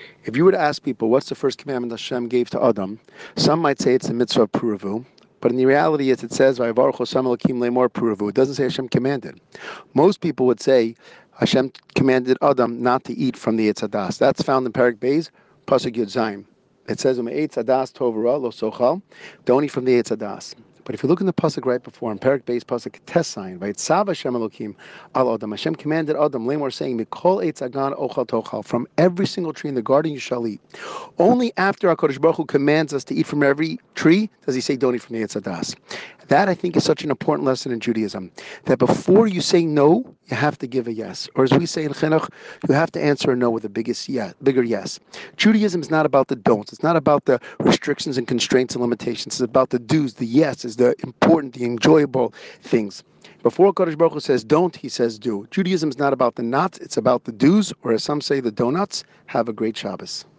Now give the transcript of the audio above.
If you were to ask people what's the first commandment Hashem gave to Adam, some might say it's the mitzvah of puravu. But in the reality is it says, "Vayivaruch Hashem Elokim lemor puravu." It doesn't say Hashem commanded. Most people would say Hashem commanded Adam not to eat from the Eitz Hadas. That's found in Perek Beis, Pasuk Yud Zayin. It says, Eitz Hadas Tovara lo sochal, don't eat from the Eitz Hadas. But if you look in the pasuk right before, in Perek Beis pasuk Tesayin, Vayitzav Hashem Elokim al Adam. Hashem commanded Adam, Lemor, saying, Mikol Eitz Hagan Ochal Tochal, from every single tree in the garden you shall eat. Only after HaKadosh Baruch Hu commands us to eat from every tree does He say, don't eat from the Eitz Hadas. That, I think, is such an important lesson in Judaism, that before you say no, you have to give a yes. Or as we say in Chinuch, you have to answer a no with a bigger yes. Judaism is not about the don'ts. It's not about the restrictions and constraints and limitations. It's about the do's, the yeses, the important, the enjoyable things. Before Kodesh Baruch Hu says don't, He says do. Judaism is not about the nots, it's about the do's, or as some say, the donuts. Have a great Shabbos.